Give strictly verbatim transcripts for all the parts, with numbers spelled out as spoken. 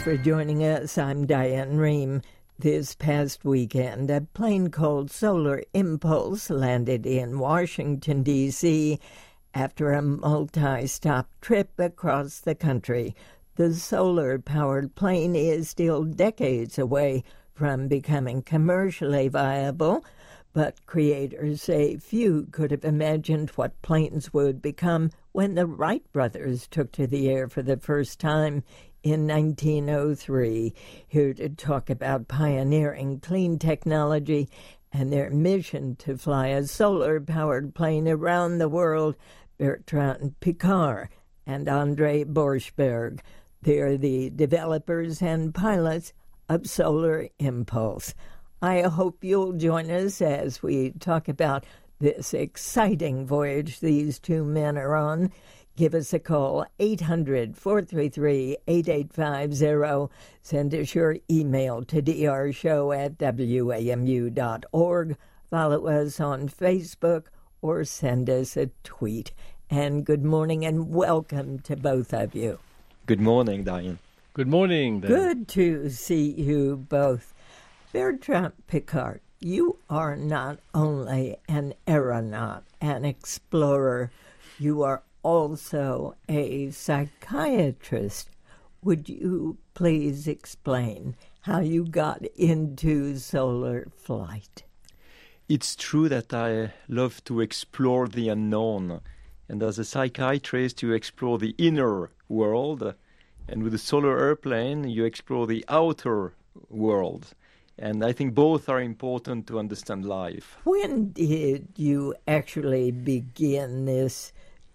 for joining us. I'm Diane Rehm. This past weekend, a plane called Solar Impulse landed in Washington, D C after a multi-stop trip across the country. The solar-powered plane is still decades away from becoming commercially viable, but creators say few could have imagined what planes would become when the Wright brothers took to the air for the first time in nineteen oh three. Here to talk about pioneering clean technology and their mission to fly a solar-powered plane around the world, Bertrand Piccard and Andre Borschberg. They're the developers and pilots of Solar Impulse. I hope you'll join us as we talk about this exciting voyage these two men are on. Give us a call, eight hundred, four three three, eight eight five zero. Send us your email to drshow at w a m u dot org. Follow us on Facebook or send us a tweet. And good morning and welcome to both of you. Good morning, Diane. Good morning, Diane. Good to see you both. Bertrand Piccard, you are not only an aeronaut, an explorer, you are also a psychiatrist. Would you please explain how you got into solar flight? It's true that I love to explore the unknown. And as a psychiatrist, you explore the inner world. And with the solar airplane, you explore the outer world. And I think both are important to understand life. When did you actually begin this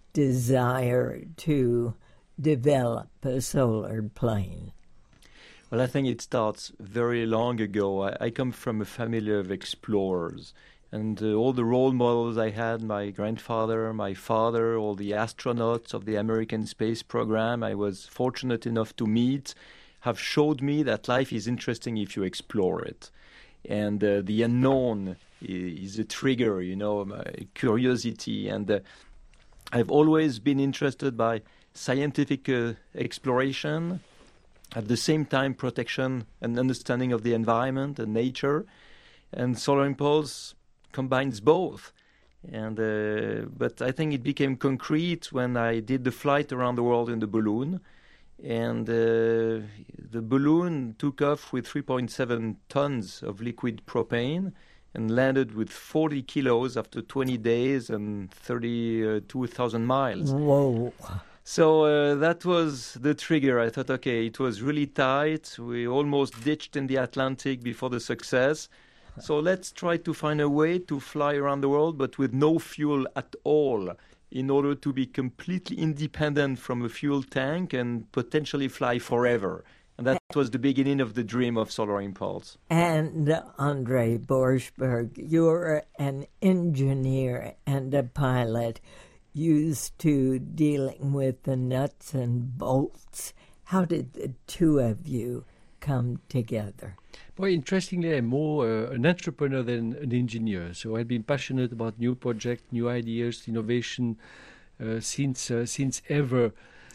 desire to develop a solar plane? Well, I think it starts very long ago. I, I come from a family of explorers. And uh, all the role models I had, my grandfather, my father, all the astronauts of the American space program I was fortunate enough to meet, have showed me that life is interesting if you explore it. And uh, the unknown is a trigger, you know, my curiosity. And uh, I've always been interested by scientific uh, exploration, at the same time protection and understanding of the environment and nature. And Solar Impulse combines both. And uh, but I think it became concrete when I did the flight around the world in the balloon. And uh, the balloon took off with three point seven tons of liquid propane and landed with forty kilos after twenty days and thirty-two thousand miles. Whoa. So uh, that was the trigger. I thought, okay, it was really tight. We almost ditched in the Atlantic before the success. So let's try to find a way to fly around the world, but with no fuel at all, in order to be completely independent from a fuel tank and potentially fly forever. And that was the beginning of the dream of Solar Impulse. And Andre Borschberg, you're an engineer and a pilot used to dealing with the nuts and bolts. How did the two of you come together? Well, interestingly, I'm more uh, an entrepreneur than an engineer. So I've been passionate about new projects, new ideas, innovation uh, since uh, since ever.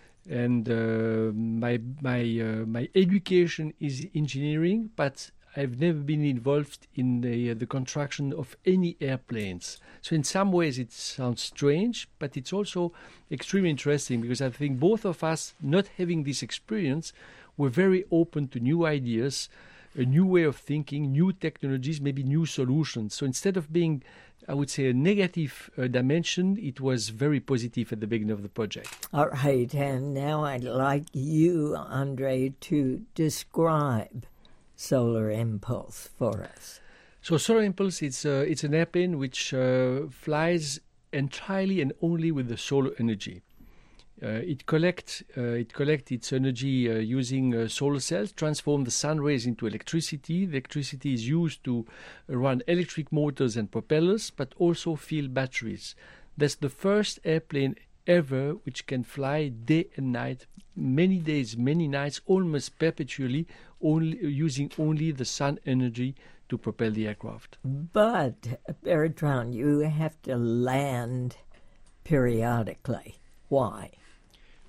And uh, my my uh, my education is engineering, but I've never been involved in the uh, the construction of any airplanes. So in some ways it sounds strange, but it's also extremely interesting because I think both of us, not having this experience, were very open to new ideas, a new way of thinking, new technologies, maybe new solutions. So instead of being, I would say, a negative uh, dimension, it was very positive at the beginning of the project. All right, and now I'd like you, Andre, to describe Solar Impulse for us. So Solar Impulse, it's, uh, it's an airplane which uh, flies entirely and only with the solar energy. Uh, it collects uh, it collect its energy uh, using uh, solar cells, transform the sun rays into electricity. The electricity is used to run electric motors and propellers, but also fill batteries. That's the first airplane ever which can fly day and night, many days, many nights, almost perpetually, only using only the sun energy to propel the aircraft. But, Bertrand, you have to land periodically. Why?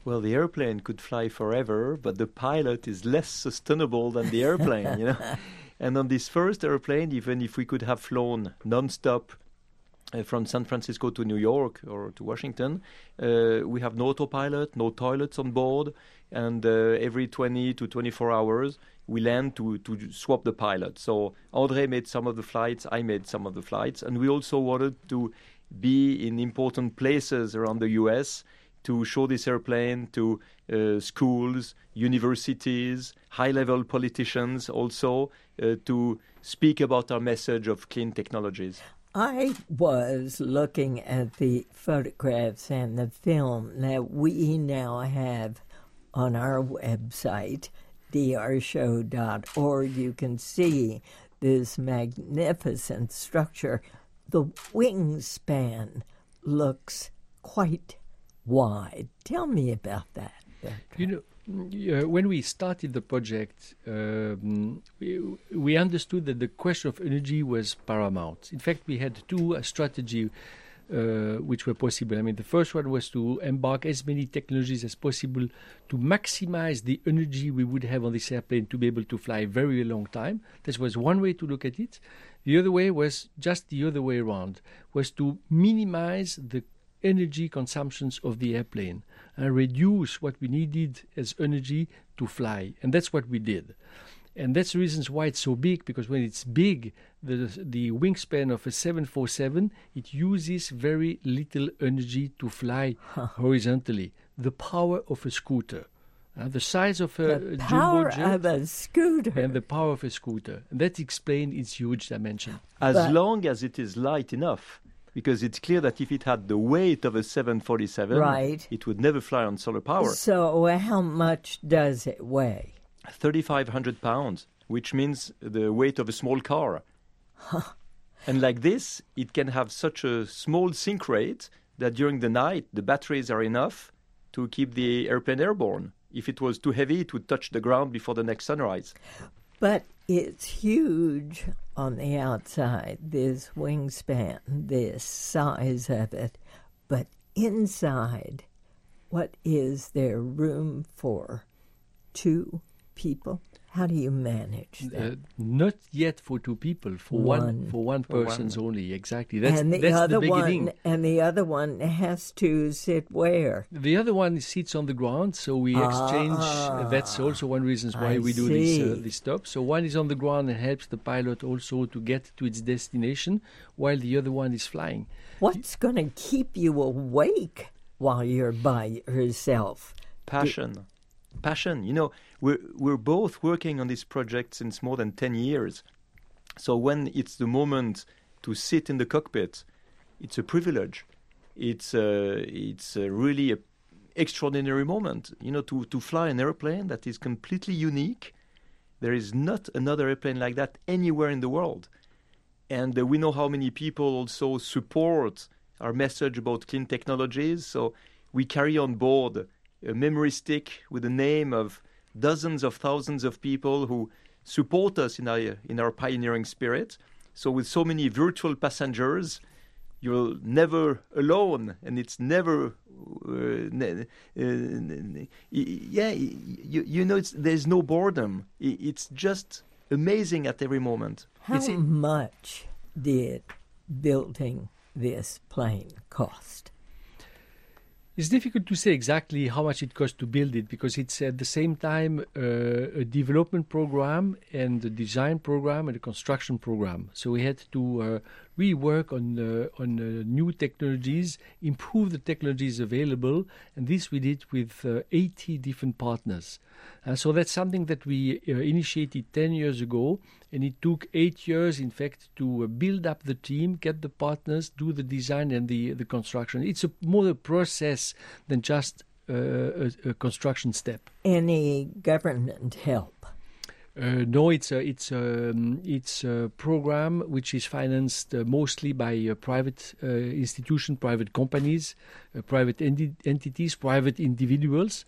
Well, the airplane could fly forever, but the pilot is less sustainable than the airplane, you know. And on this first airplane, even if we could have flown non-stop uh, from San Francisco to New York or to Washington, uh, we have no autopilot, no toilets on board, and uh, every twenty to twenty-four hours, we land to, to swap the pilot. So André made some of the flights, I made some of the flights, and we also wanted to be in important places around the U S to show this airplane to uh, schools, universities, high-level politicians also, uh, to speak about our message of clean technologies. I was looking at the photographs and the film that we now have on our website, d r show dot org. You can see this magnificent structure. The wingspan looks quite wide. Tell me about that. You know, uh, when we started the project, um, we, we understood that the question of energy was paramount. In fact, we had two uh, strategies uh, which were possible. I mean, the first one was to embark as many technologies as possible to maximize the energy we would have on this airplane to be able to fly a very long time. This was one way to look at it. The other way was just the other way around, was to minimize the energy consumptions of the airplane and reduce what we needed as energy to fly. And that's what we did. And that's the reasons why it's so big, because when it's big, the the wingspan of a seven forty-seven, it uses very little energy to fly huh. horizontally. The power of a scooter. Uh, the size of a, the a power jumbo jet of a scooter. And the power of a scooter. And that explains its huge dimension. As but long as it is light enough. Because it's clear that if it had the weight of a seven forty-seven, right. it would never fly on solar power. So how much does it weigh? thirty-five hundred pounds, which means the weight of a small car. Huh. And like this, it can have such a small sink rate that during the night, the batteries are enough to keep the airplane airborne. If it was too heavy, it would touch the ground before the next sunrise. But it's huge on the outside, this wingspan, this size of it. But inside, what is there room for two people? How do you manage that? Uh, not yet for two people, for one, one for one for person's one. only. Exactly. That's, and the that's other the beginning. one, and the other one has to sit where? The other one sits on the ground, so we exchange. Ah, uh, that's also one reason why I we do see. this uh, this stop. So one is on the ground and helps the pilot also to get to its destination, while the other one is flying. What's going to keep you awake while you're by yourself? Passion. Passion. You know, we're, we're both working on this project since more than ten years. So when it's the moment to sit in the cockpit, it's a privilege. It's uh, it's uh, really an extraordinary moment. You know, to, to fly an airplane that is completely unique. There is not another airplane like that anywhere in the world. And uh, we know how many people also support our message about clean technologies. So we carry on board a memory stick with the name of dozens of thousands of people who support us in our in our pioneering spirit. So with so many virtual passengers, you're never alone, and it's never, uh, ne- uh, yeah, you, you know, it's, there's no boredom. It's just amazing at every moment. How It's- much did building this plane cost? It's difficult to say exactly how much it costs to build it, because it's at the same time uh, a development program and a design program and a construction program. So we had to uh, rework on uh, on uh, new technologies, improve the technologies available, and this we did with uh, eighty different partners. Uh, so that's something that we uh, initiated ten years ago, and it took eight years, in fact, to uh, build up the team, get the partners, do the design and the the construction. It's a more a process than just uh, a, a construction step. Any government help? Uh, no, it's a it's a um, it's a program which is financed uh, mostly by uh, private uh, institutions, private companies, uh, private enti- entities, private individuals.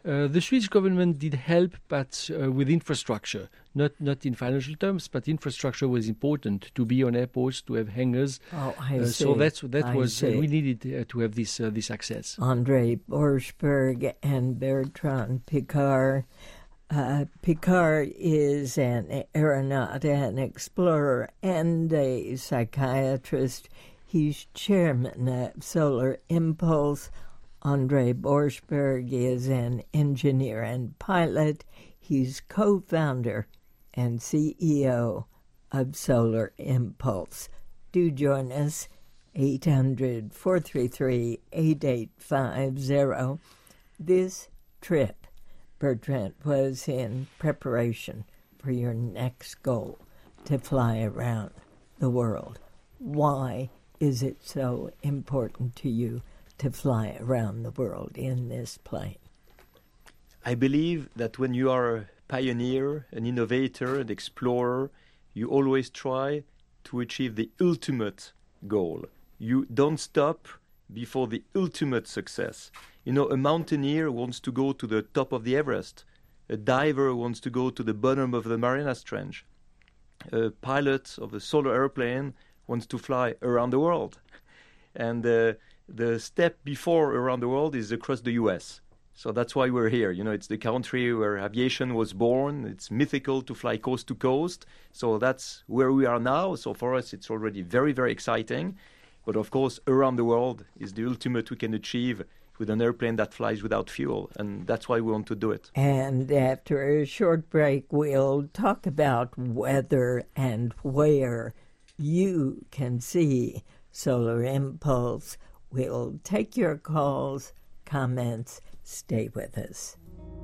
Uh, the Swedish government did help, but uh, with infrastructure, not not in financial terms, but infrastructure was important to be on airports, to have hangars. Oh, I uh, see. So that's that I was uh, see. we needed uh, to have this uh, this access. André Borschberg and Bertrand Piccard. Uh, Piccard is an aeronaut, an explorer, and a psychiatrist. He's chairman of Solar Impulse. André Borschberg is an engineer and pilot. He's co-founder and C E O of Solar Impulse. Do join us, eight hundred, four three three, eight eight five zero. This trip, Bertrand, was in preparation for your next goal, to fly around the world. Why is it so important to you to fly around the world in this plane? I believe that when you are a pioneer, an innovator, an explorer, you always try to achieve the ultimate goal. You don't stop before the ultimate success. You know, a mountaineer wants to go to the top of the Everest. A diver wants to go to the bottom of the Marianas Trench. A pilot of a solar airplane wants to fly around the world. And uh, the step before around the world is across the U S. So that's why we're here. You know, it's the country where aviation was born. It's mythical to fly coast to coast. So that's where we are now. So for us, it's already very, very exciting. But of course, around the world is the ultimate we can achieve with an airplane that flies without fuel. And that's why we want to do it. And after a short break, we'll talk about whether and where you can see Solar Impulse. We'll take your calls, comments. Stay with us.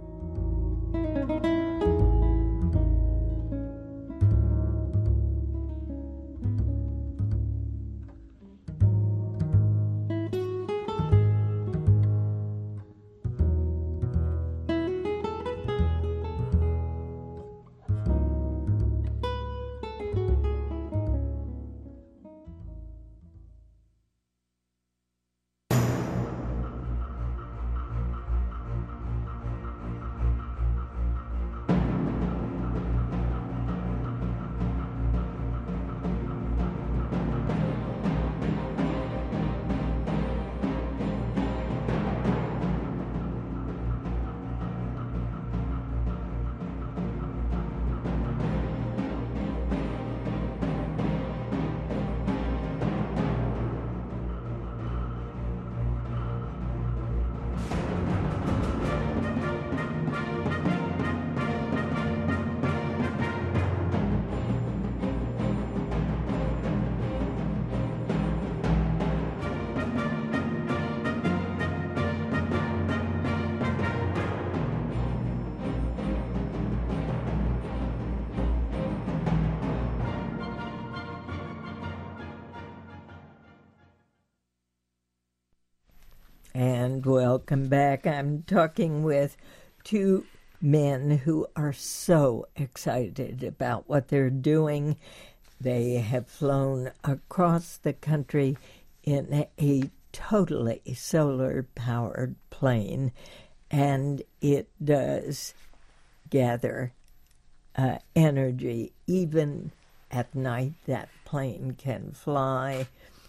And welcome back. I'm talking with two men who are so excited about what they're doing. They have flown across the country in a totally solar-powered plane, and it does gather uh, energy. Even at night, that plane can fly.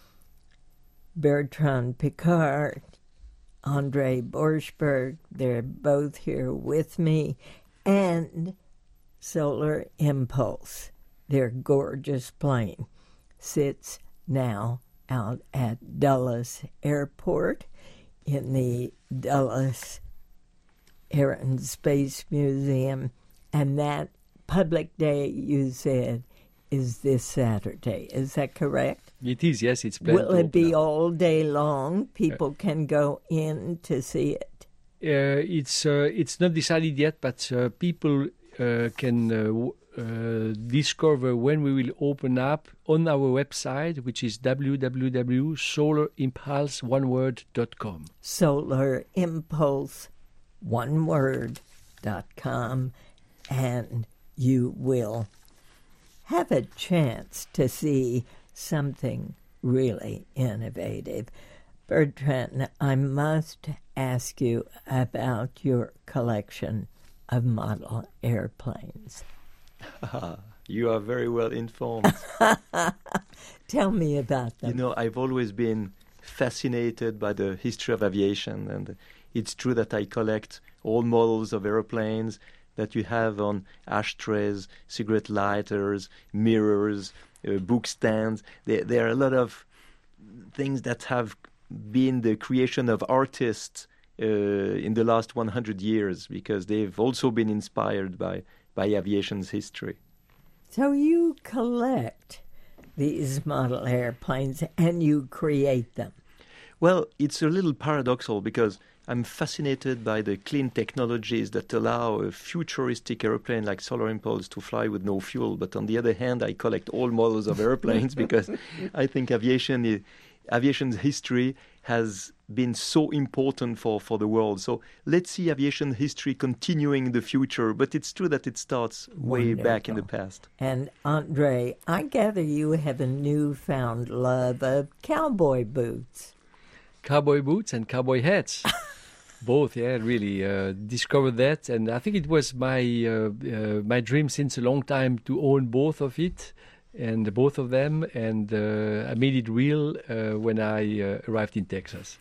Bertrand Piccard, André Borschberg, they're both here with me, and Solar Impulse, their gorgeous plane, sits now out at Dulles Airport in the Dulles Air and Space Museum, and that public day, you said, is this Saturday. Is that correct? It is, yes. It's planned. Will to it be open up. all day long? People uh, can go in to see it. Uh, it's uh, it's not decided yet, but uh, people uh, can uh, w- uh, discover when we will open up on our website, which is w w w dot solar impulse one word dot com. Solar Impulse one word dot com, and you will have a chance to see something really innovative. Bertrand, I must ask you about your collection of model airplanes. You are very well informed. Tell me about them. You know, I've always been fascinated by the history of aviation, and it's true that I collect all models of airplanes that you have on ashtrays, cigarette lighters, mirrors, uh, book stands. There, there are a lot of things that have been the creation of artists uh, in the last one hundred years, because they've also been inspired by, by aviation's history. So you collect these model airplanes and you create them. Well, it's a little paradoxical because I'm fascinated by the clean technologies that allow a futuristic airplane like Solar Impulse to fly with no fuel. But on the other hand, I collect all models of airplanes because I think aviation is, aviation's history has been so important for, for the world. So let's see aviation history continuing in the future. But it's true that it starts way Wonderful. back in the past. And Andre, I gather you have a newfound love of cowboy boots. Cowboy boots and cowboy hats. Both, yeah, really uh, discovered that, and I think it was my uh, uh, my dream since a long time to own both of it, and both of them, and uh, I made it real uh, when I uh, arrived in Texas.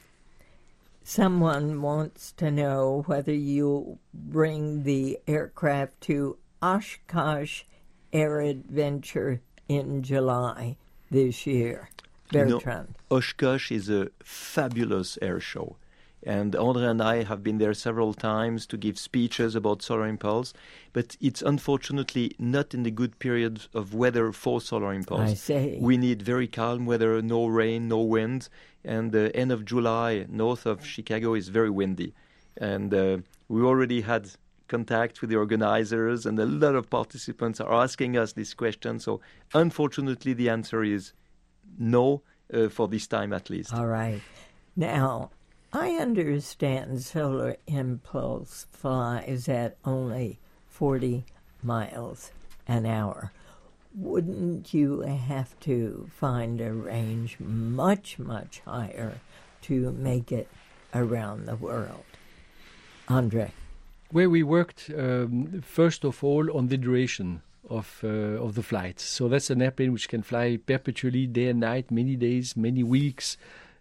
Someone wants to know whether you bring the aircraft to Oshkosh Air Adventure in July this year. Bertrand. You know, Oshkosh is a fabulous air show. And Andre and I have been there several times to give speeches about Solar Impulse, but it's unfortunately not in the good period of weather for Solar Impulse. I see. We need very calm weather, no rain, no wind, and the end of July north of Chicago is very windy. And uh, we already had contact with the organizers, and a lot of participants are asking us this question. So unfortunately, the answer is no, uh, for this time at least. All right. Now, I understand Solar Impulse flies at only forty miles an hour. Wouldn't you have to find a range much, much higher to make it around the world? Andre. Where we worked, um, first of all, on the duration of uh, of the flight. So that's an airplane which can fly perpetually, day and night, many days, many weeks.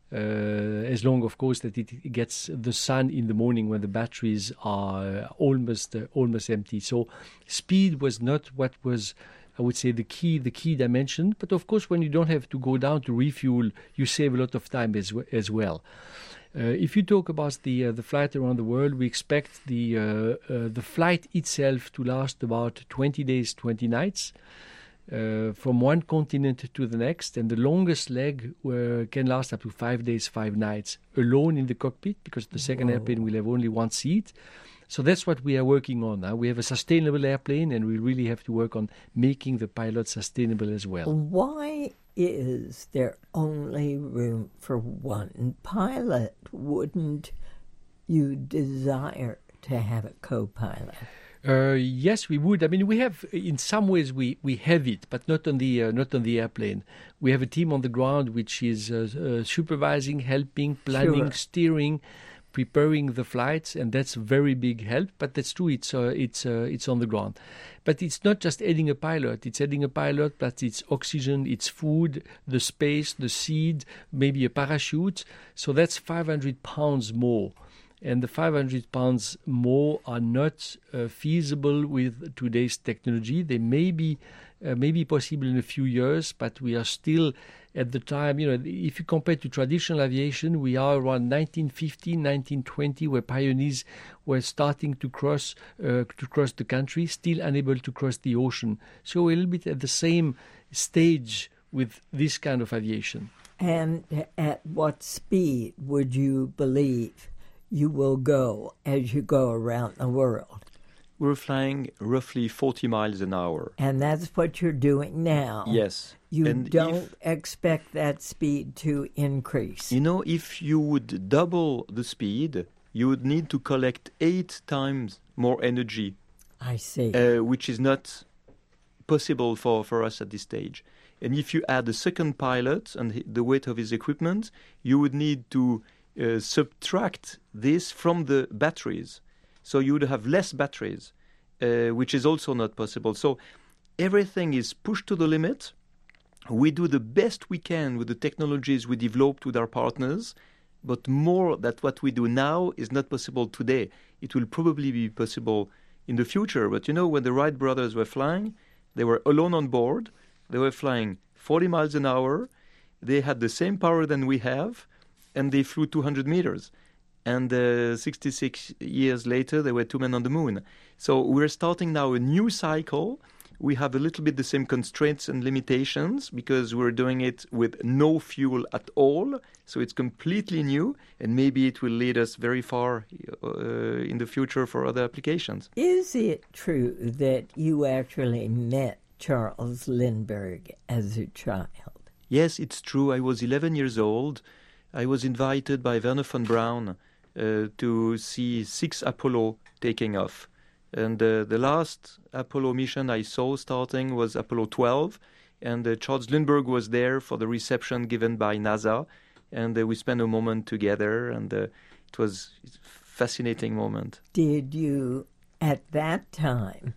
Uh, as long, of course, that it gets the sun in the morning when the batteries are almost uh, almost empty. So speed was not what was, I would say, the key the key dimension. But of course, when you don't have to go down to refuel, you save a lot of time as as well. Uh, if you talk about the uh, the flight around the world, we expect the uh, uh, the flight itself to last about twenty days, twenty nights. Uh, from one continent to the next, and the longest leg uh, can last up to five days, five nights, alone in the cockpit, because the second Whoa. airplane will have only one seat. So that's what we are working on now. We have a sustainable airplane, and we really have to work on making the pilot sustainable as well. Why is there only room for one pilot? Wouldn't you desire to have a co-pilot? Uh, yes, we would. I mean, we have, in some ways, we, we have it, but not on the uh, not on the airplane. We have a team on the ground which is uh, uh, supervising, helping, planning, Sure. steering, preparing the flights, and that's a very big help. But that's true. It's uh, it's uh, it's on the ground. But it's not just adding a pilot. It's adding a pilot, but it's oxygen, it's food, the space, the seed, maybe a parachute. So that's five hundred pounds more. And the five hundred pounds more are not uh, feasible with today's technology. They may be, uh, may be possible in a few years, but we are still at the time, you know, if you compare to traditional aviation, we are around nineteen fifteen, nineteen twenty, where pioneers were starting to cross, uh, to cross the country, still unable to cross the ocean. So we're a little bit at the same stage with this kind of aviation. And at what speed would you believe you will go as you go around the world? We're flying roughly forty miles an hour. And that's what you're doing now. Yes. You and don't if, expect that speed to increase. You know, if you would double the speed, you would need to collect eight times more energy. I see. Uh, which is not possible for, for us at this stage. And if you add a second pilot and he- the weight of his equipment, you would need to uh, subtract this from the batteries. So you would have less batteries, uh, which is also not possible. So everything is pushed to the limit. We do the best we can with the technologies we developed with our partners, but more than what we do now is not possible today. It will probably be possible in the future. But you know, when the Wright brothers were flying, they were alone on board. They were flying forty miles an hour. They had the same power than we have, and they flew two hundred meters. And uh, sixty-six years later, there were two men on the moon. So we're starting now a new cycle. We have a little bit the same constraints and limitations because we're doing it with no fuel at all. So it's completely new, and maybe it will lead us very far uh, in the future for other applications. Is it true that you actually met Charles Lindbergh as a child? Yes, it's true. I was eleven years old. I was invited by Wernher von Braun uh, to see six Apollo taking off. And uh, the last Apollo mission I saw starting was Apollo twelve, and uh, Charles Lindbergh was there for the reception given by NASA, and uh, we spent a moment together, and uh, it was a fascinating moment. Did you, at that time,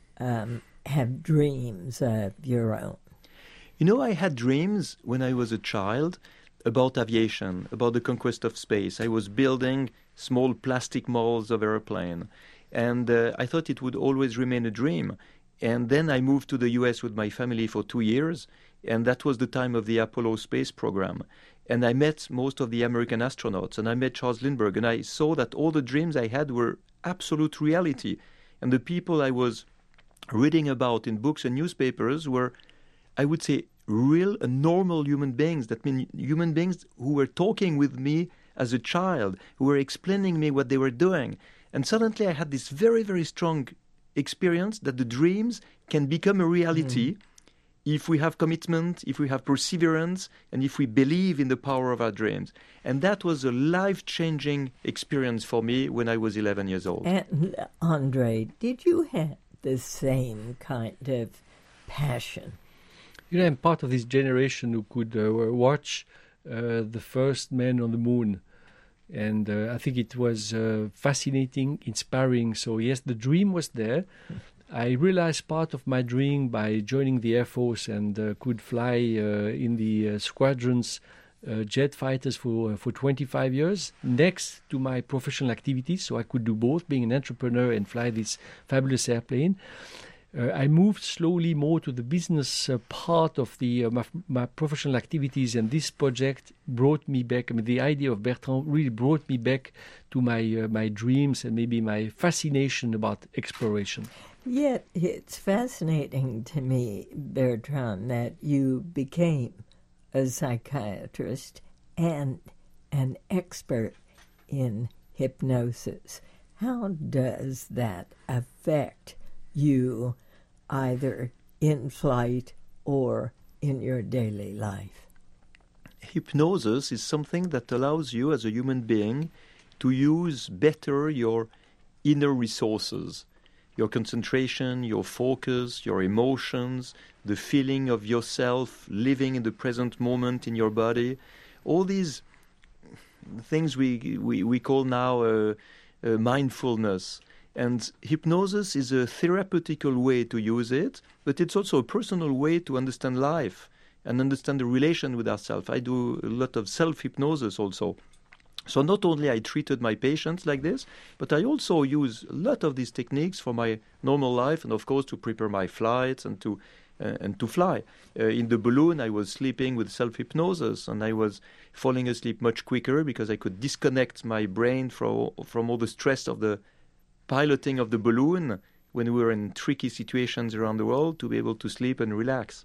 um, have dreams of your own? You know, I had dreams when I was a child about aviation, about the conquest of space. I was building small plastic models of airplane. And uh, I thought it would always remain a dream. And then I moved to the U S with my family for two years, and that was the time of the Apollo space program. And I met most of the American astronauts, and I met Charles Lindbergh, and I saw that all the dreams I had were absolute reality. And the people I was reading about in books and newspapers were, I would say, real and normal human beings. That mean human beings who were talking with me as a child, who were explaining me what they were doing. And suddenly I had this very, very strong experience that the dreams can become a reality mm. if we have commitment, if we have perseverance, and if we believe in the power of our dreams. And that was a life-changing experience for me when I was eleven years old. And, Andre, did you have the same kind of passion? You know, I'm part of this generation who could uh, watch uh, the first man on the moon. And uh, I think it was uh, fascinating, inspiring. So, yes, the dream was there. I realized part of my dream by joining the Air Force and uh, could fly uh, in the uh, squadrons, uh, jet fighters for, uh, for twenty-five years next to my professional activities. So I could do both, being an entrepreneur and fly this fabulous airplane. Uh, I moved slowly more to the business uh, part of the uh, my, my professional activities, and this project brought me back. I mean, the idea of Bertrand really brought me back to my uh, my dreams and maybe my fascination about exploration. Yet it's fascinating to me, Bertrand, that you became a psychiatrist and an expert in hypnosis. How does that affect you either in flight or in your daily life? Hypnosis is something that allows you as a human being to use better your inner resources, your concentration, your focus, your emotions, the feeling of yourself living in the present moment in your body. All these things we we, we call now uh, uh, mindfulness. And hypnosis is a therapeutical way to use it, but it's also a personal way to understand life and understand the relation with ourselves. I do a lot of self-hypnosis also. So not only I treated my patients like this, but I also use a lot of these techniques for my normal life and, of course, to prepare my flights and to uh, and to fly. Uh, in the balloon, I was sleeping with self-hypnosis, and I was falling asleep much quicker because I could disconnect my brain from, from all the stress of the piloting of the balloon when we were in tricky situations around the world to be able to sleep and relax.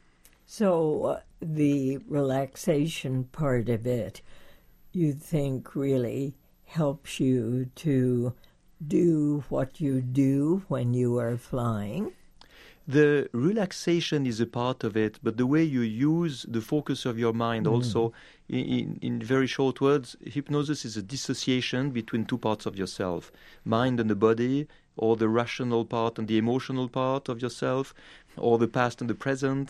So uh, the relaxation part of it, you think really helps you to do what you do when you are flying? The relaxation is a part of it, but the way you use the focus of your mind mm. also, in, in, in very short words, hypnosis is a dissociation between two parts of yourself, mind and the body, or the rational part and the emotional part of yourself, or the past and the present,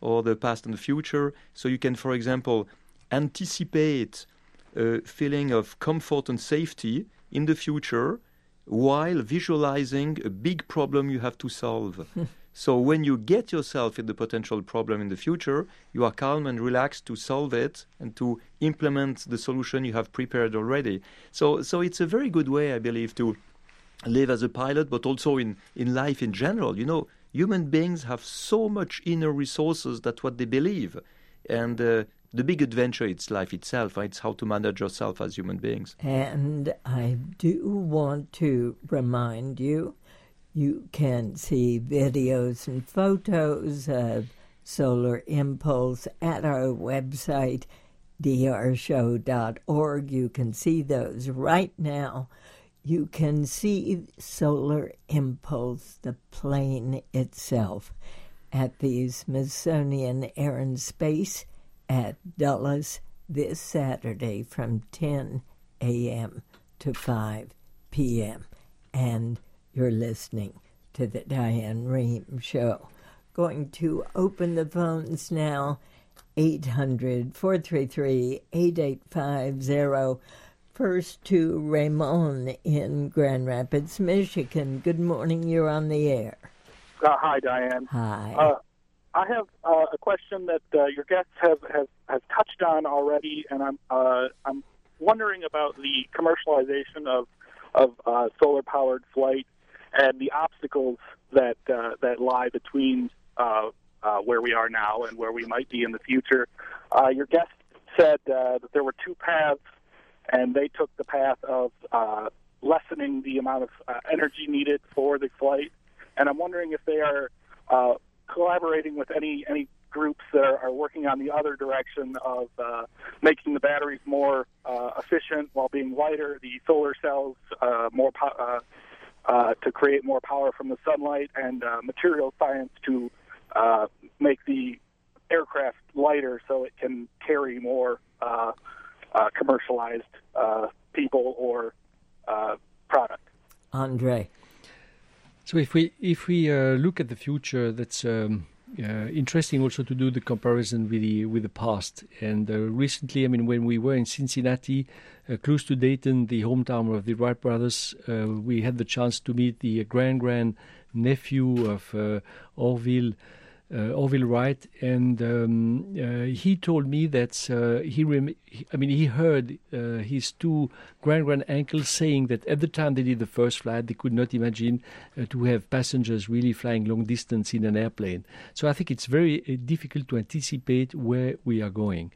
or the past and the future. So you can, for example, anticipate a feeling of comfort and safety in the future while visualizing a big problem you have to solve. So when you get yourself in the potential problem in the future, you are calm and relaxed to solve it and to implement the solution you have prepared already. So so it's a very good way, I believe, to live as a pilot, but also in, in life in general. You know, human beings have so much inner resources that's what they believe. And uh, the big adventure, it's life itself. It's how to manage yourself as human beings. And I do want to remind you, you can see videos and photos of Solar Impulse at our website, d r show dot org. You can see those right now. You can see Solar Impulse, the plane itself, at the Smithsonian Air and Space at Dulles this Saturday from ten a.m. to five p.m. And you're listening to the Diane Rehm Show. Going to open the phones now, eight hundred, four three three, eight eight five zero. First to Raymond in Grand Rapids, Michigan. Good morning, you're on the air. Uh, hi, Diane. Hi. Uh, I have uh, a question that uh, your guests have, have, have touched on already, and I'm uh, I'm wondering about the commercialization of of uh, solar-powered flight and the obstacles that uh, that lie between uh, uh, where we are now and where we might be in the future. Uh, your guest said uh, that there were two paths, and they took the path of uh, lessening the amount of uh, energy needed for the flight. And I'm wondering if they are uh, collaborating with any any groups that are, are working on the other direction of uh, making the batteries more uh, efficient while being lighter, the solar cells uh, more po- uh, uh, to create more power from the sunlight, and uh, material science to uh, make the aircraft lighter so it can carry more uh, uh, commercialized uh, people or uh, product. Andre. So if we if we uh, look at the future, that's um, uh, interesting also to do the comparison with the with the past. And uh, recently, I mean, when we were in Cincinnati, uh, close to Dayton, the hometown of the Wright brothers, uh, we had the chance to meet the grand grand nephew of uh, Orville. Uh, Orville Wright, and um, uh, he told me that uh, he, rem- he, I mean, he heard uh, his two grand grand uncles saying that at the time they did the first flight, they could not imagine uh, to have passengers really flying long distance in an airplane. So I think it's very uh, difficult to anticipate where we are going.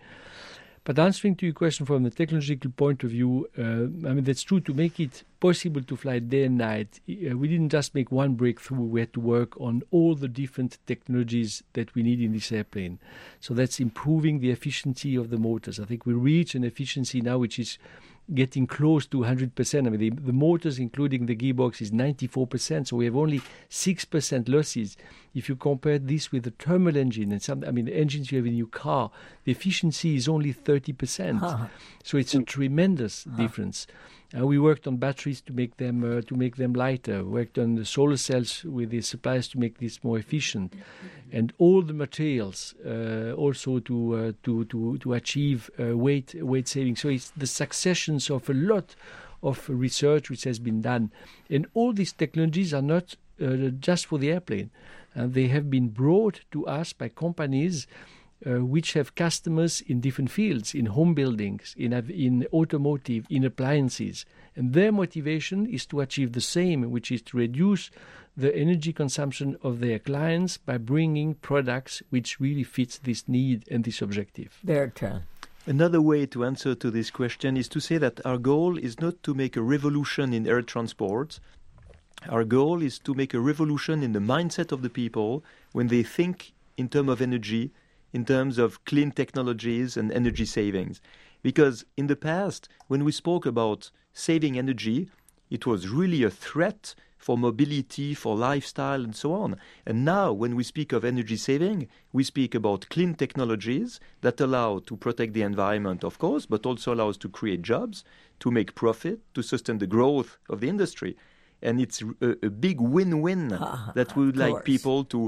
But answering to your question from the technological point of view, uh, I mean, that's true. To make it possible to fly day and night, uh, we didn't just make one breakthrough. We had to work on all the different technologies that we need in this airplane. So that's improving the efficiency of the motors. I think we reach an efficiency now which is getting close to one hundred percent. I mean, the, the motors, including the gearbox, is ninety-four percent. So we have only six percent losses. If you compare this with the thermal engine and some, I mean, the engines you have in your car, the efficiency is only thirty percent. Huh. So it's a tremendous huh. difference. Uh, we worked on batteries to make them uh, to make them lighter. Worked on the solar cells with the suppliers to make this more efficient, and all the materials uh, also to uh, to to to achieve uh, weight weight saving. So it's the successions of a lot of research which has been done, and all these technologies are not uh, just for the airplane. Uh, they have been brought to us by companies Uh, which have customers in different fields, in home buildings, in in automotive, in appliances. And their motivation is to achieve the same, which is to reduce the energy consumption of their clients by bringing products which really fits this need and this objective. Bertrand. Another way to answer to this question is to say that our goal is not to make a revolution in air transport. Our goal is to make a revolution in the mindset of the people when they think in terms of energy, in terms of clean technologies and energy savings. Because in the past, when we spoke about saving energy, it was really a threat for mobility, for lifestyle, and so on. And now, when we speak of energy saving, we speak about clean technologies that allow to protect the environment, of course, but also allow us to create jobs, to make profit, to sustain the growth of the industry. And it's a, a big win-win uh, that we would like people to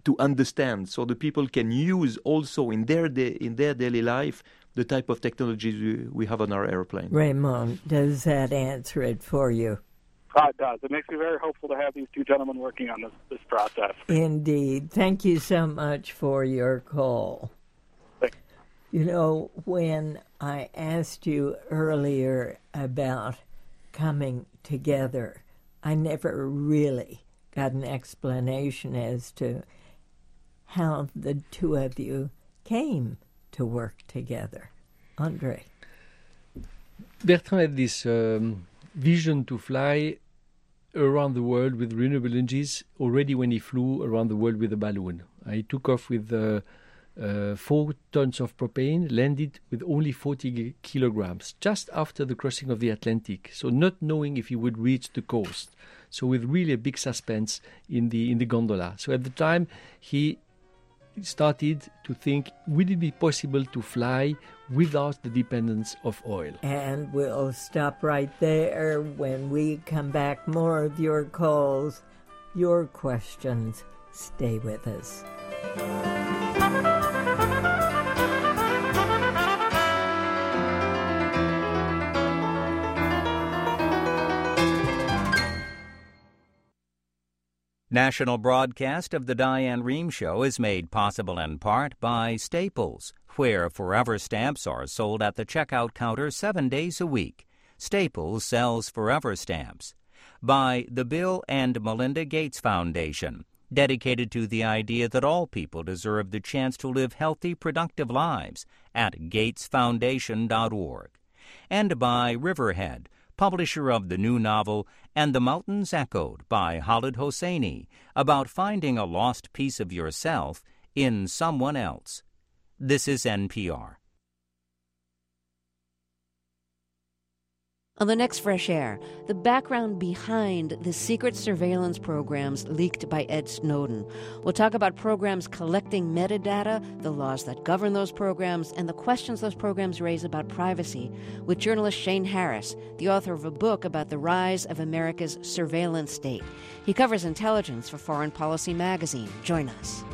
to understand, so the people can use also in their da- in their daily life the type of technologies we, we have on our airplane. Raymond, does that answer it for you? Uh, it does. It makes me very hopeful to have these two gentlemen working on this, this process. Indeed. Thank you so much for your call. Thanks. You know, when I asked you earlier about coming together, I never really got an explanation as to how the two of you came to work together. Andre. Bertrand had this um, vision to fly around the world with renewable energies already when he flew around the world with a balloon. He took off with uh, uh, four tons of propane, landed with only forty kilograms, just after the crossing of the Atlantic, so not knowing if he would reach the coast. So with really a big suspense in the in the gondola. So at the time, he started to think, would it be possible to fly without the dependence of oil? And we'll stop right there. When we come back, more of your calls, your questions. Stay with us. National broadcast of the Diane Rehm Show is made possible in part by Staples, where Forever Stamps are sold at the checkout counter seven days a week. Staples sells Forever Stamps. By the Bill and Melinda Gates Foundation, dedicated to the idea that all people deserve the chance to live healthy, productive lives, at gates foundation dot org. And by Riverhead, publisher of the new novel And the Mountains Echoed by Khaled Hosseini, about finding a lost piece of yourself in someone else. This is N P R. On the next Fresh Air, the background behind the secret surveillance programs leaked by Ed Snowden. We'll talk about programs collecting metadata, the laws that govern those programs, and the questions those programs raise about privacy with journalist Shane Harris, the author of a book about the rise of America's surveillance state. He covers intelligence for Foreign Policy magazine. Join us.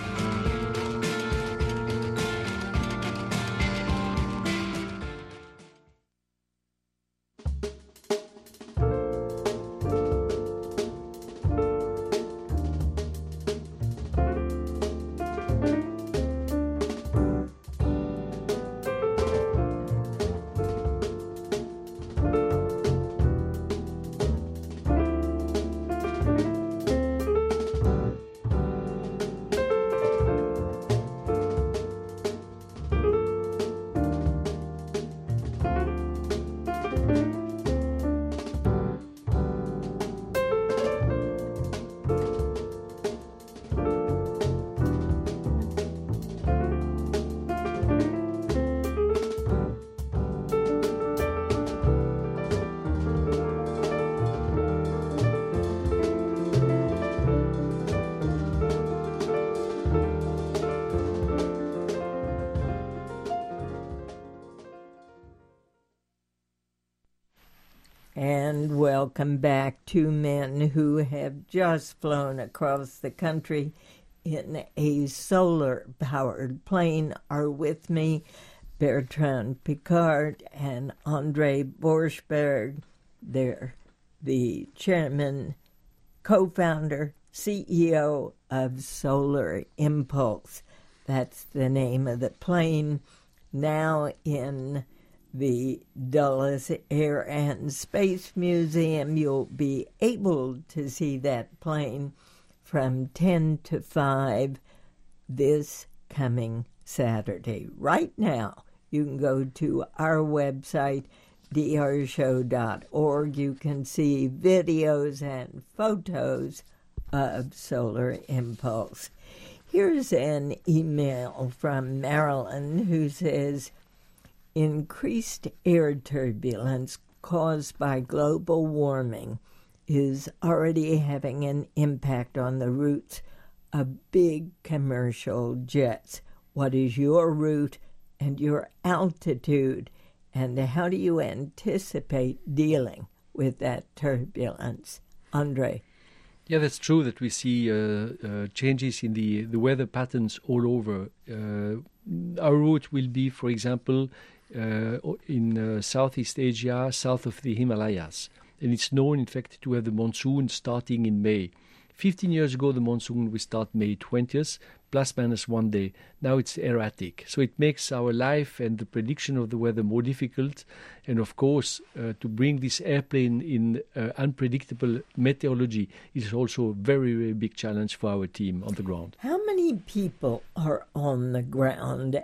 And welcome back. Two men who have just flown across the country in a solar-powered plane are with me, Bertrand Piccard and Andre Borschberg. They're the chairman, co-founder, C E O of Solar Impulse. That's the name of the plane, now in the Dulles Air and Space Museum. You'll be able to see that plane from ten to five this coming Saturday. Right now, you can go to our website, d r show dot org. You can see videos and photos of Solar Impulse. Here's an email from Marilyn who says, increased air turbulence caused by global warming is already having an impact on the routes of big commercial jets. What is your route and your altitude, and how do you anticipate dealing with that turbulence? Andre. Yeah, that's true that we see uh, uh, changes in the, the weather patterns all over. Uh, our route will be, for example, uh, in uh, Southeast Asia, south of the Himalayas. And it's known, in fact, to have the monsoon starting in May. Fifteen years ago, the monsoon will start May twentieth, plus minus one day. Now it's erratic. So it makes our life and the prediction of the weather more difficult. And of course, uh, to bring this airplane in uh, unpredictable meteorology is also a very, very big challenge for our team on the ground. How many people are on the ground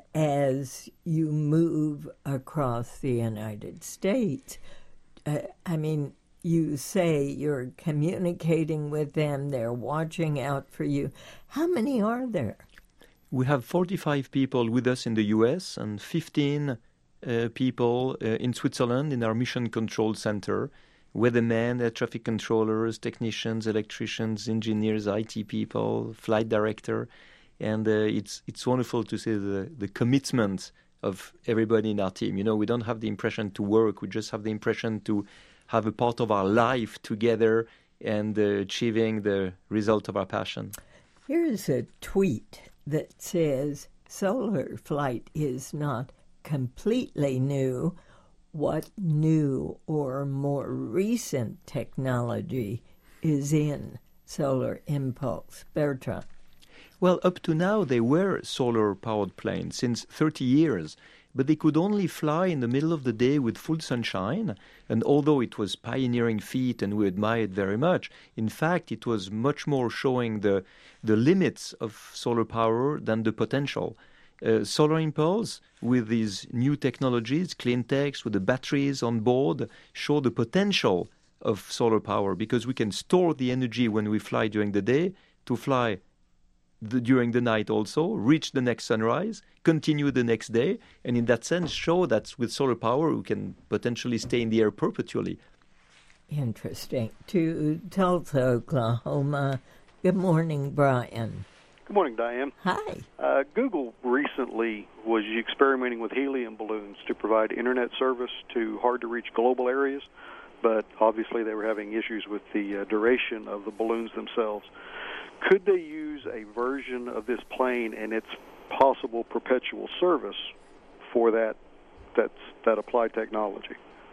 as you move across the United States? Uh, I mean, you say you're communicating with them, they're watching out for you. How many are there? We have forty-five people with us in the U S and fifteen uh, people uh, in Switzerland in our Mission Control Center, weathermen, air traffic controllers, technicians, electricians, engineers, I T people, flight director. And uh, it's it's wonderful to see the, the commitment of everybody in our team. You know, we don't have the impression to work, we just have the impression to have a part of our life together and uh, achieving the result of our passion. Here's a tweet that says, solar flight is not completely new. What new or more recent technology is in Solar Impulse? Bertrand. Well, up to now, they were solar-powered planes since thirty years. But they could only fly in the middle of the day with full sunshine. And although it was pioneering feat and we admire it very much, in fact, it was much more showing the, the limits of solar power than the potential. Uh, Solar Impulse, with these new technologies, clean techs, with the batteries on board, show the potential of solar power because we can store the energy when we fly during the day to fly The, during the night also, reach the next sunrise, continue the next day, and in that sense show that with solar power we can potentially stay in the air perpetually. Interesting. To Tulsa, Oklahoma. Good morning, Brian. Good morning, Diane. Hi. Uh, Google recently was experimenting with helium balloons to provide internet service to hard-to-reach global areas, but obviously they were having issues with the uh, duration of the balloons themselves. Could they use a version of this plane and its possible perpetual service for that that's, that applied technology?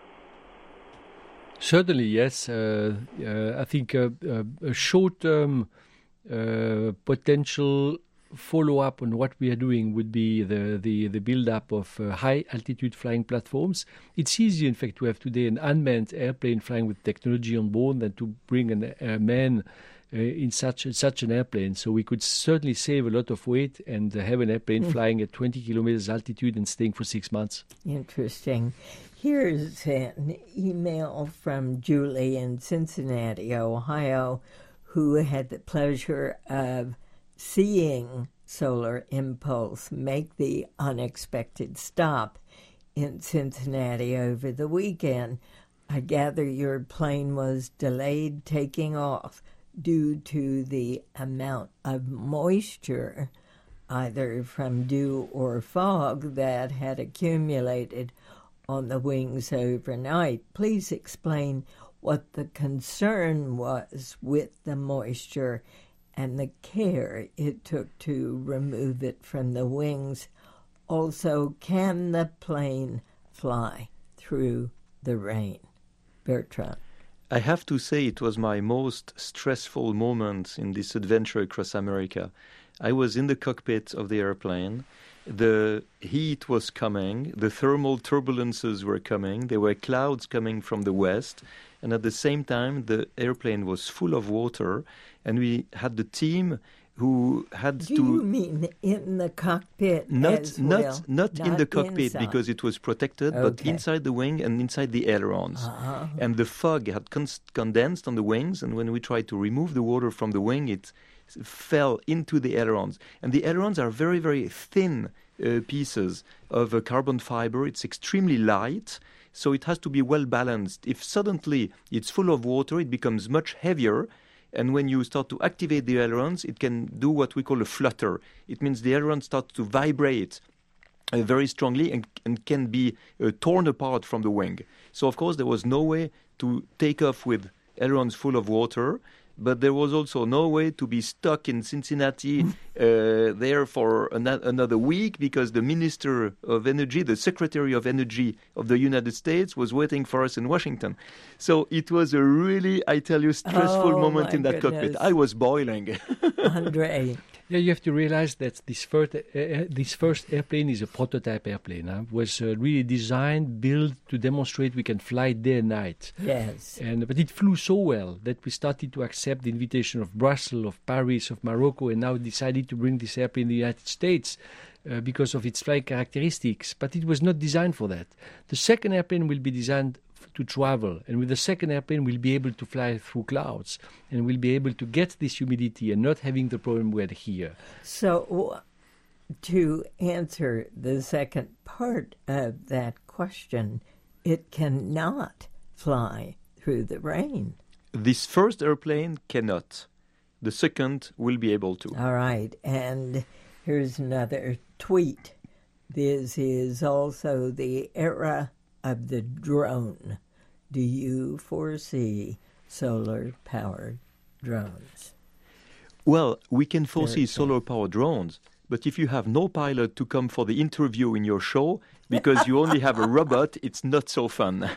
Certainly, yes. Uh, uh, I think uh, uh, a short-term uh, potential follow-up on what we are doing would be the, the, the build-up of uh, high-altitude flying platforms. It's easier, in fact, to have today an unmanned airplane flying with technology on board than to bring an, a man Uh, in such such an airplane. So we could certainly save a lot of weight and uh, have an airplane mm. flying at twenty kilometers altitude and staying for six months. Interesting. Here's an email from Julie in Cincinnati, Ohio, who had the pleasure of seeing Solar Impulse make the unexpected stop in Cincinnati over the weekend. I gather your plane was delayed taking off due to the amount of moisture, either from dew or fog, that had accumulated on the wings overnight. Please explain what the concern was with the moisture and the care it took to remove it from the wings. Also, can the plane fly through the rain? Bertrand. I have to say it was my most stressful moment in this adventure across America. I was in the cockpit of the airplane. The heat was coming. The thermal turbulences were coming. There were clouds coming from the west. And at the same time, the airplane was full of water. And we had the team who had Do to... you mean in the cockpit not, as not, well? Not, not in the cockpit inside. Because it was protected, Okay. but inside the wing and inside the ailerons. Uh-huh. And the fog had con- condensed on the wings, and when we tried to remove the water from the wing, it fell into the ailerons. And the ailerons are very, very thin uh, pieces of uh, carbon fiber. It's extremely light, so it has to be well balanced. If suddenly it's full of water, it becomes much heavier. And when you start to activate the ailerons, it can do what we call a flutter. It means the ailerons start to vibrate uh, very strongly and, and can be uh, torn apart from the wing. So, of course, there was no way to take off with ailerons full of water. but there was also no way to be stuck in Cincinnati uh, there for an- another week because the Minister of Energy, the Secretary of Energy of the United States, was waiting for us in Washington. So it was a really, I tell you, stressful Oh, moment my in that goodness. cockpit. I was boiling. Andre. Yeah, you have to realize that this first uh, uh, this first airplane is a prototype airplane. Huh? Was uh, really designed, built to demonstrate we can fly day and night. Yes. And but it flew so well that we started to accept the invitation of Brussels, of Paris, of Morocco, and now decided to bring this airplane in the United States uh, because of its flight characteristics. But it was not designed for that. The second airplane will be designed to travel, and with the second airplane we'll be able to fly through clouds, and we'll be able to get this humidity and not having the problem we had here. So, to answer the second part of that question, it cannot fly through the rain. This first airplane cannot. The second will be able to. All right, and here's another tweet. This is also the era of the drone. Do you foresee solar-powered drones? Well, we can foresee Very solar-powered drones, but if you have no pilot to come for the interview in your show, because you only have a robot, it's not so fun.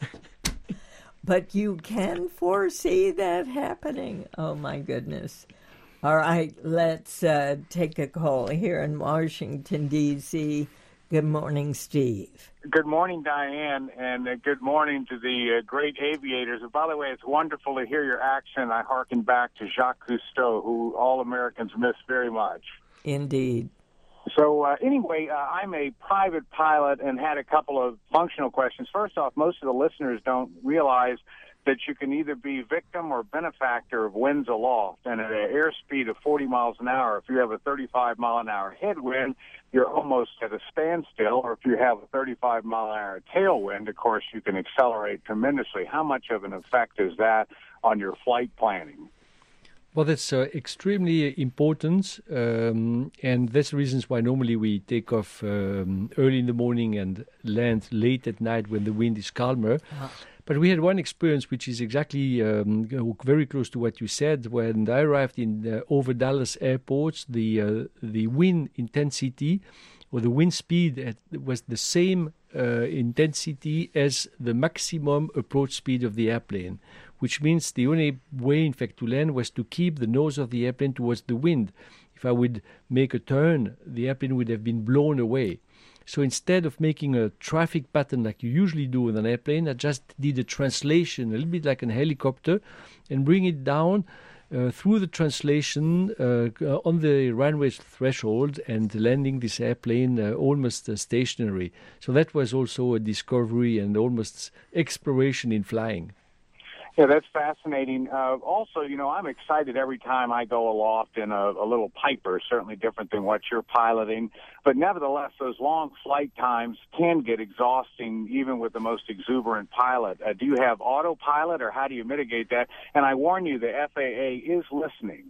But you can foresee that happening. Oh, my goodness. All right, let's uh, take a call here in Washington, D C Good morning, Steve. Good morning, Diane, and uh, good morning to the uh, great aviators. And by the way, it's wonderful to hear your accent. I hearken back to Jacques Cousteau, who all Americans miss very much. Indeed. So uh, anyway, uh, I'm a private pilot and had a couple of functional questions. First off, most of the listeners don't realize that you can either be victim or benefactor of winds aloft. And at an airspeed of forty miles an hour, if you have a thirty-five mile an hour headwind, you're almost at a standstill. Or if you have a thirty-five mile an hour tailwind, of course, you can accelerate tremendously. How much of an effect is that on your flight planning? Well, that's uh, extremely important, um, and that's the reasons why normally we take off um, early in the morning and land late at night when the wind is calmer. Uh-huh. But we had one experience which is exactly um, very close to what you said. When I arrived in uh, over Dallas airports, the uh, the wind intensity or the wind speed at, was the same uh, intensity as the maximum approach speed of the airplane, which means the only way, in fact, to land was to keep the nose of the airplane towards the wind. If I would make a turn, the airplane would have been blown away. So instead of making a traffic pattern like you usually do with an airplane, I just did a translation, a little bit like a helicopter, and bring it down uh, through the translation uh, on the runway threshold and landing this airplane uh, almost uh, stationary. So that was also a discovery and almost exploration in flying. Yeah, that's fascinating. Uh, also, you know, I'm excited every time I go aloft in a, a little Piper, certainly different than what you're piloting. But nevertheless, those long flight times can get exhausting, even with the most exuberant pilot. Uh, do you have autopilot, or how do you mitigate that? And I warn you, the F A A is listening.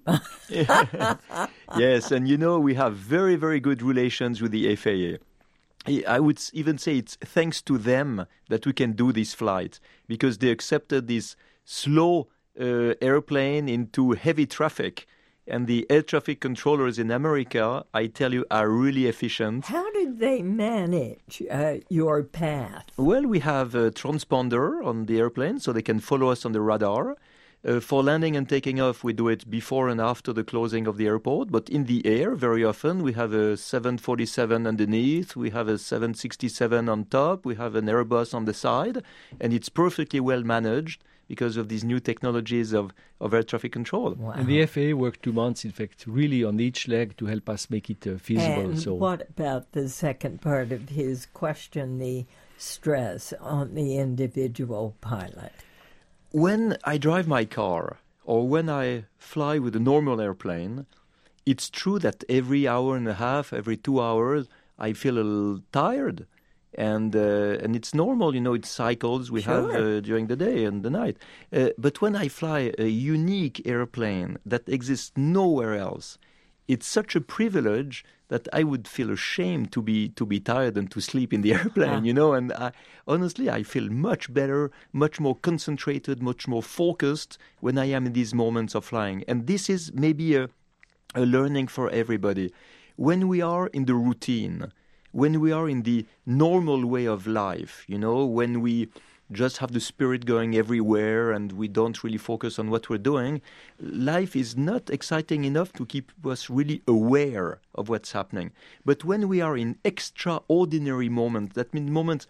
Yes, and you know, we have very, very good relations with the F A A. I would even say it's thanks to them that we can do this flight, because they accepted this slow uh, airplane into heavy traffic. And the air traffic controllers in America, I tell you, are really efficient. How did they manage uh, your path? Well, we have a transponder on the airplane, so they can follow us on the radar. Uh, for landing and taking off, we do it before and after the closing of the airport. But in the air, very often, we have a seven forty-seven underneath, we have a seven sixty-seven on top, we have an Airbus on the side, and it's perfectly well managed because of these new technologies of, of air traffic control. Wow. And the F A A worked two months, in fact, really on each leg to help us make it uh, feasible. And so. What about the second part of his question, the stress on the individual pilot? When I drive my car or when I fly with a normal airplane, it's true that every hour and a half, every two hours, I feel a little tired. And uh, and it's normal, you know, it's cycles we Sure. have uh, during the day and the night. Uh, but when I fly a unique airplane that exists nowhere else, it's such a privilege that I would feel ashamed to be to be tired and to sleep in the airplane, you know. And I, honestly, I feel much better, much more concentrated, much more focused when I am in these moments of flying. And this is maybe a, a learning for everybody. When we are in the routine, when we are in the normal way of life, you know, when we just have the spirit going everywhere and we don't really focus on what we're doing, life is not exciting enough to keep us really aware of what's happening. But when we are in extraordinary moments, that means moments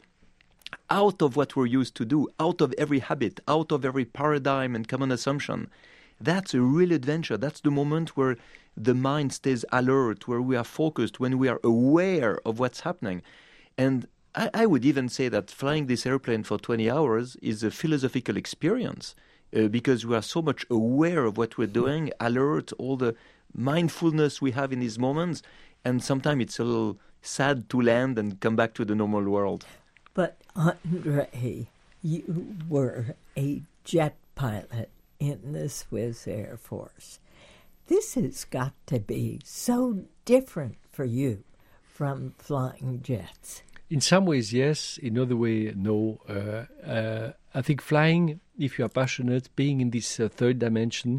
out of what we're used to do, out of every habit, out of every paradigm and common assumption, that's a real adventure. That's the moment where the mind stays alert, where we are focused, when we are aware of what's happening. And I, I would even say that flying this airplane for twenty hours is a philosophical experience uh, because we are so much aware of what we're doing, alert, all the mindfulness we have in these moments. And sometimes it's a little sad to land and come back to the normal world. But, Andre, you were a jet pilot in the Swiss Air Force. This has got to be so different for you from flying jets. In some ways, yes. In other way, no. Uh, uh, I think flying, if you are passionate, being in this uh, third dimension,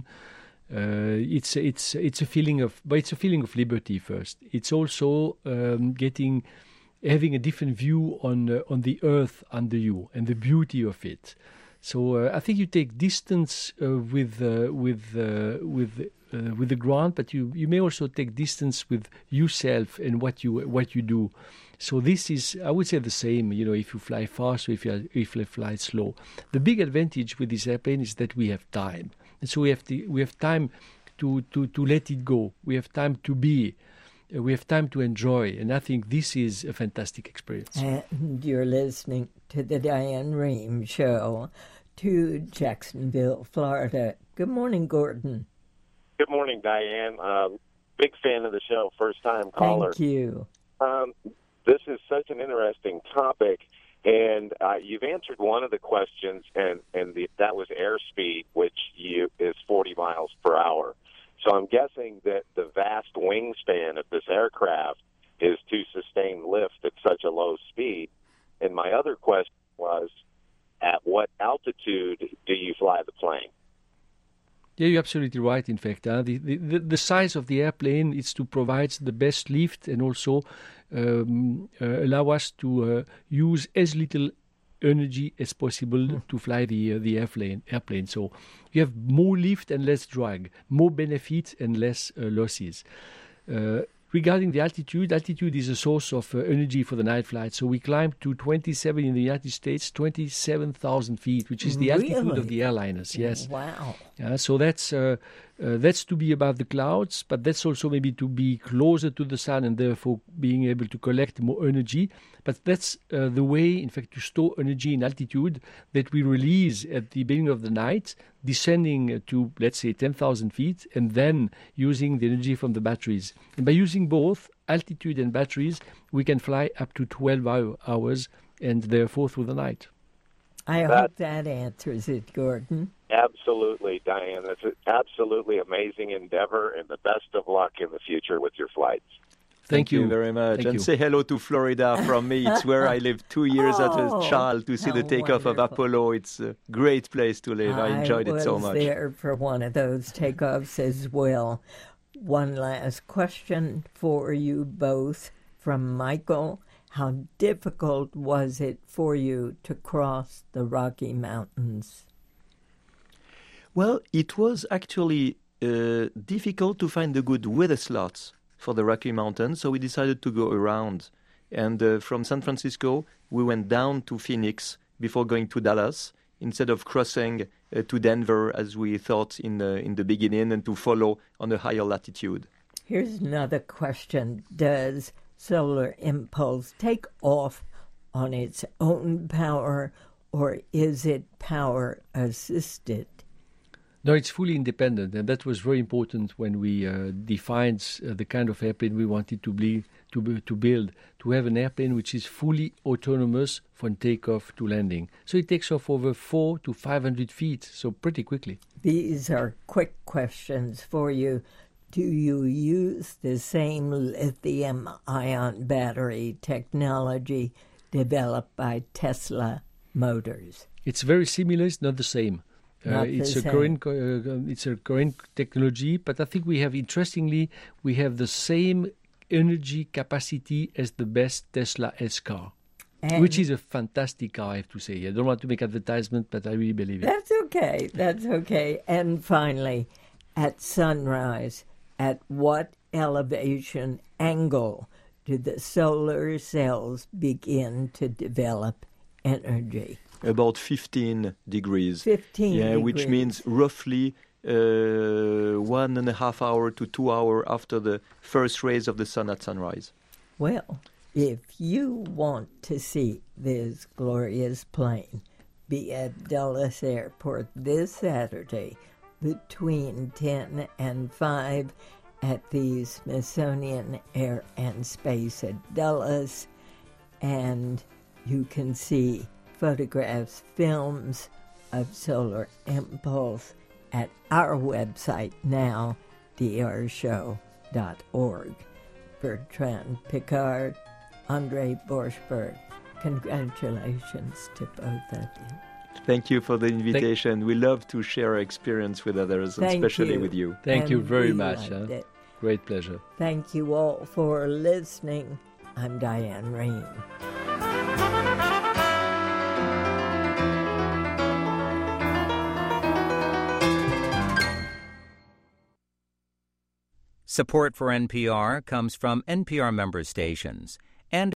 uh, it's it's it's a feeling of, but it's a feeling of liberty first. It's also um, getting, having a different view on uh, on the earth under you and the beauty of it. So uh, I think you take distance uh, with uh, with uh, with uh, with the ground, but you, you may also take distance with yourself and what you what you do. So this is, I would say, the same. You know, if you fly fast or if you if you fly slow, the big advantage with this airplane is that we have time, and so we have to, we have time to, to, to let it go. We have time to be. Uh, we have time to enjoy, and I think this is a fantastic experience. And you're listening to the Diane Rehm Show to Jacksonville, Florida. Good morning, Gordon. Good morning, Diane. Um, big fan of the show, first-time caller. Thank you. Um, this is such an interesting topic, and uh, you've answered one of the questions, and, and the, that was airspeed, which you, is forty miles per hour. So I'm guessing that the vast wingspan of this aircraft is to sustain lift at such a low speed. And my other question was, at what altitude do you fly the plane? Yeah, you're absolutely right, in fact. Huh? The, the, the size of the airplane is to provide the best lift and also um, uh, allow us to uh, use as little energy as possible mm. to fly the uh, the airplane. Airplane. So you have more lift and less drag, more benefits and less uh, losses. Uh, Regarding the altitude, altitude is a source of uh, energy for the night flight. So we climbed to twenty-seven in the United States, twenty-seven thousand feet, which is the really? altitude of the airliners. Yes. Wow. Uh, so that's uh, uh, that's to be above the clouds, but that's also maybe to be closer to the sun and therefore being able to collect more energy. But that's uh, the way, in fact, to store energy in altitude that we release at the beginning of the night, descending to, let's say, ten thousand feet, and then using the energy from the batteries. And by using both altitude and batteries, we can fly up to twelve hours and therefore through the night. I that, hope that answers it, Gordon. Absolutely, Diane. That's an absolutely amazing endeavor, and the best of luck in the future with your flights. Thank, Thank you. you very much. Thank and you. Say hello to Florida from me. It's where I lived two years oh, as a child to see the takeoff wonderful. of Apollo. It's a great place to live. I enjoyed I it so much. I was there for one of those takeoffs as well. One last question for you both from Michael. How difficult was it for you to cross the Rocky Mountains? Well, it was actually uh, difficult to find the good weather slots for the Rocky Mountains, so we decided to go around. And uh, from San Francisco, we went down to Phoenix before going to Dallas, instead of crossing uh, to Denver as we thought in the, in the beginning, and to follow on a higher latitude. Here's another question. Does Solar Impulse take off on its own power, or is it power assisted? No, it's fully independent, and that was very important when we uh, defined uh, the kind of airplane we wanted to, be, to, be, to build, to have an airplane which is fully autonomous from takeoff to landing. So it takes off over four to five hundred feet, so pretty quickly. These are quick questions for you. Do you use the same lithium-ion battery technology developed by Tesla Motors? It's very similar. It's not the same. Not uh, it's the a same. growing, uh, it's a growing technology, but I think we have, interestingly, we have the same energy capacity as the best Tesla S car, And which is a fantastic car, I have to say. I don't want to make advertisement, but I really believe it. That's okay. That's okay. And finally, at sunrise, at what elevation angle do the solar cells begin to develop energy? About fifteen degrees. fifteen Yeah, degrees. which means roughly uh, one and a half hour to two hour after the first rays of the sun at sunrise. Well, if you want to see this glorious plane, be at Dulles Airport this Saturday between ten and five at the Smithsonian Air and Space at Dulles, and you can see photographs, films of Solar Impulse at our website now, d r show dot org. Bertrand Piccard, Andre Borschberg, congratulations to both of you. Thank you for the invitation. We love to share our experience with others, Thank especially you. with you. Thank And you very we much. liked Huh? it. Great pleasure. Thank you all for listening. I'm Diane Rehm. Support for N P R comes from N P R member stations and